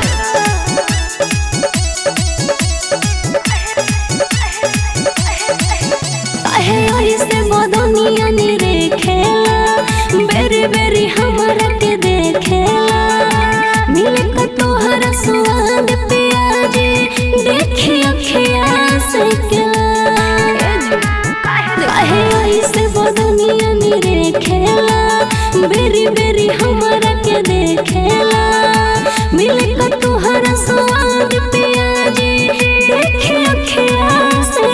से बदनिया नी रेखेला बेरी बेरी हमरा के देखेला मिले का तोहरा स्वाद पियाजी देखी अखिया से काहे से बदनिया नी रेखेला बेरी बेरी हमरा के देखेला मिले का तोहरा स्वाद पियाजी देखी अखिया से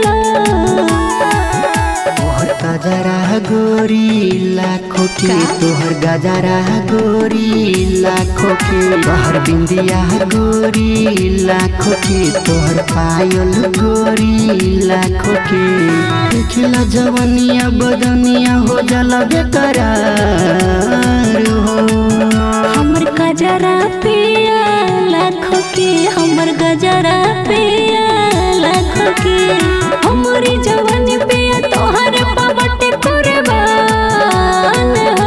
गजरा गोरी लाखों के तोहर गजरा गोरी लाखों के तोहर बिंदिया गोरी लाखों के तोहर पायल गोरी लाखों के देखला जवनिया बदनिया हो जाला बेकरार हो हमर गजरा पिया लाखों के हमर गजरा पिया लाखों के हमरी जवानी पिया तोहर बाबटे कुर्बान हो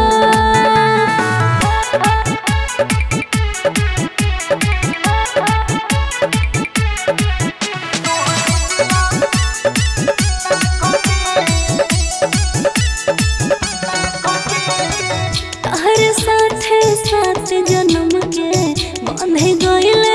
तोहर साथे साथ जन्म के बांधे गइले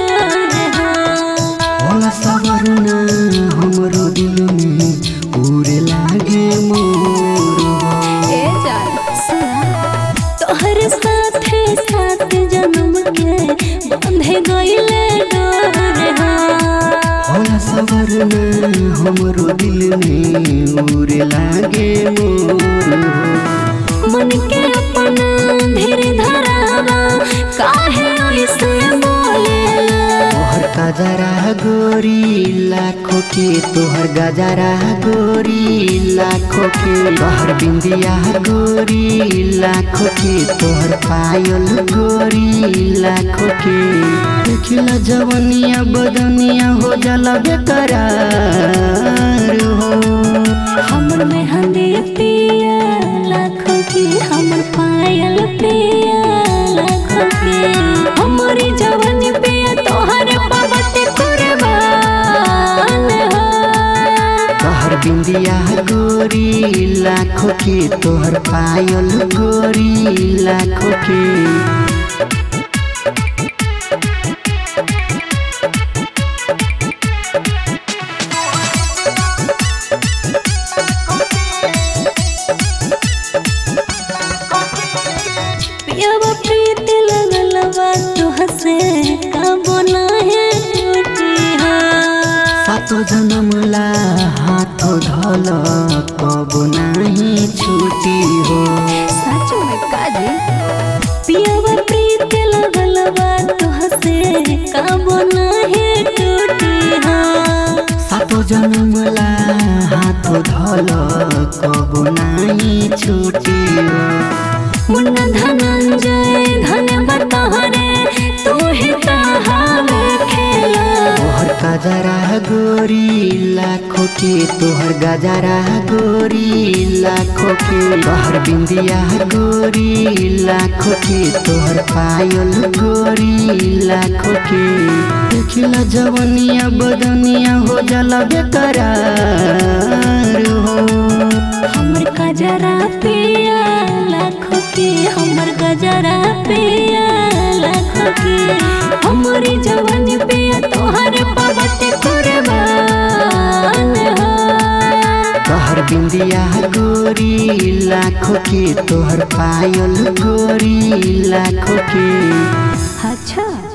होला सवरना हमरो दिल में उड़े लागे मोर ए जान तोहर साथे साथ जन्म के बांधे गइले डोर होला सवरना हमरो दिल में उड़े लागे मोर मन के अपना धीरे धरावा काहे ऐसे बोलेला तोहर गजरा गोरी लाखों के तोहर गजरा गोरी लाखों के तोहर बिंदिया गोरी लाखों के तोहर पायल गोरी लाखों के देखला जवनिया बदनिया हो जाला बेकरार हो हमर मेहंदी पिया लाखों की हमर पायल पिया लाखों की हमरी जवानी पिया तोहर बाबटे कुर्बान हो तोहर बिंदिया गोरी लाखों के तोहर पायल गोरी लाखों के पियावा प्रीत लगलवा तुहसे कबो नाहे टूटी हो सातो जन्मला हाथों धल कबो नहीं छूटी हो सच में काजी पियावा प्रीत लगलवा तुहसे कबो नाहे टूटी हो सातो जन्मला हाथों धल कबो नहीं छूटी हो मुन्ना धनंजय धन्यवाद तोहरे तू ही तहावे खेला तोहर गजरा गोरी लाखों के तोहर गजरा गोरी लाखों के तोहर बिंदिया गोरी लाखों के तोहर पायल गोरी लाखों के देखला जवनिया बदनिया हो जाला बेकरार हो हमर गजरा पिया लाखों की हमर गजरा पिया लाखों की हमरी जवानी पिया तोहर बाबटे कुर्बान हो तोहर बिंदिया गोरी लाखों के तोहर पायल गोरी लाखों के अच्छा।